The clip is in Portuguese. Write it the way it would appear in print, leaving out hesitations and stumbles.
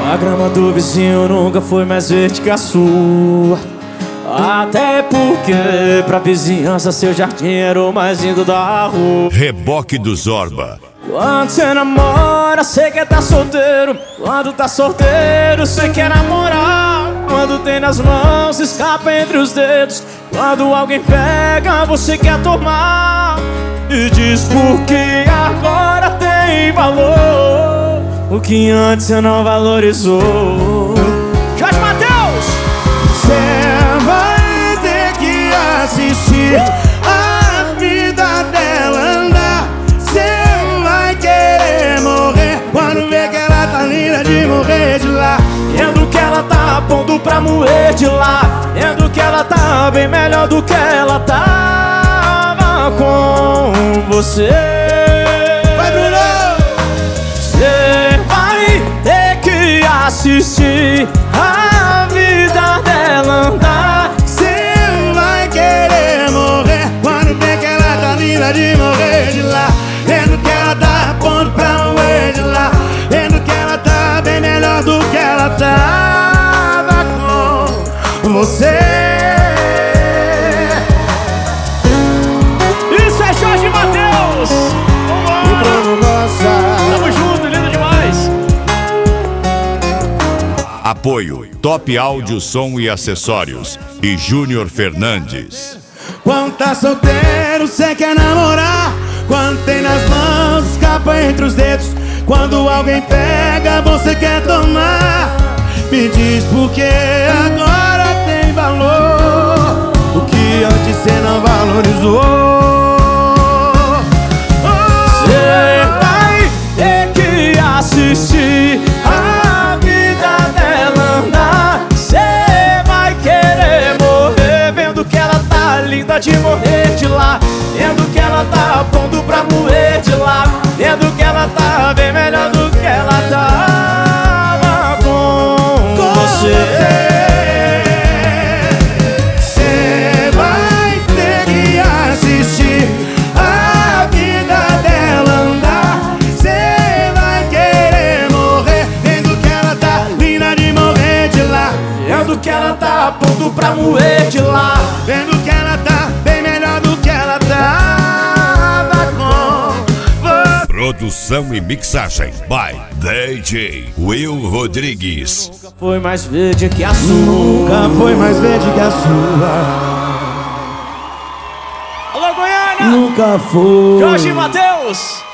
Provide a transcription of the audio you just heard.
A grama do vizinho nunca foi mais verde que a sua. Até porque pra vizinhança seu jardim era o mais lindo da rua. Reboque do Zorba. Quando cê namora, cê quer tá solteiro. Quando tá solteiro, cê quer namorar. Quando tem nas mãos, escapa entre os dedos. Quando alguém pega, você quer tomar. E diz porque agora tem valor o que antes cê não valorizou. Jorge Mateus! Cê vai ter que assistir a vida dela andar. Cê vai querer morrer quando vê que ela tá linda de morrer de lá. Vendo que ela tá pondo pra moer de lá. Vendo que ela tá bem melhor do que ela tava com você. Vai, Bruno! Cê vai ter que assistir a vida dela andar. Cê vai querer morrer quando vê que ela tá linda de morrer de lá. Vendo que ela tá pondo pra moer de lá. Vendo que ela tá bem melhor do que ela tava com você. Isso é Jorge Mateus! Tamo junto, lindo demais! Apoio Top Áudio, Som e Acessórios e Júnior Fernandes. Quando tá solteiro, cê quer namorar. Quando tem nas mãos, escapa entre os dedos. Quando alguém pega, você quer tomar. Me diz porque agora tem valor o que antes cê não valorizou. Cê vai ter que assistir a vida dela andar. Cê vai querer morrer vendo que ela tá linda de morrer de lá. Vendo que ela tá pondo pra moer de lá. Vendo que ela tá bem melhor do que ela tava com você. Cê vai ter que assistir a vida dela andar. Cê vai querer morrer vendo que ela tá linda de morrer de lá. Vendo que ela tá pondo pra moer de lá. Vendo que ela tá bem melhor do que ela tava com você. Produção e mixagem by DJ Will Rodrigues. Nunca foi mais verde que a sua. Nunca foi mais verde que a sua. Alô, Goiânia! Nunca foi. Jorge Mateus!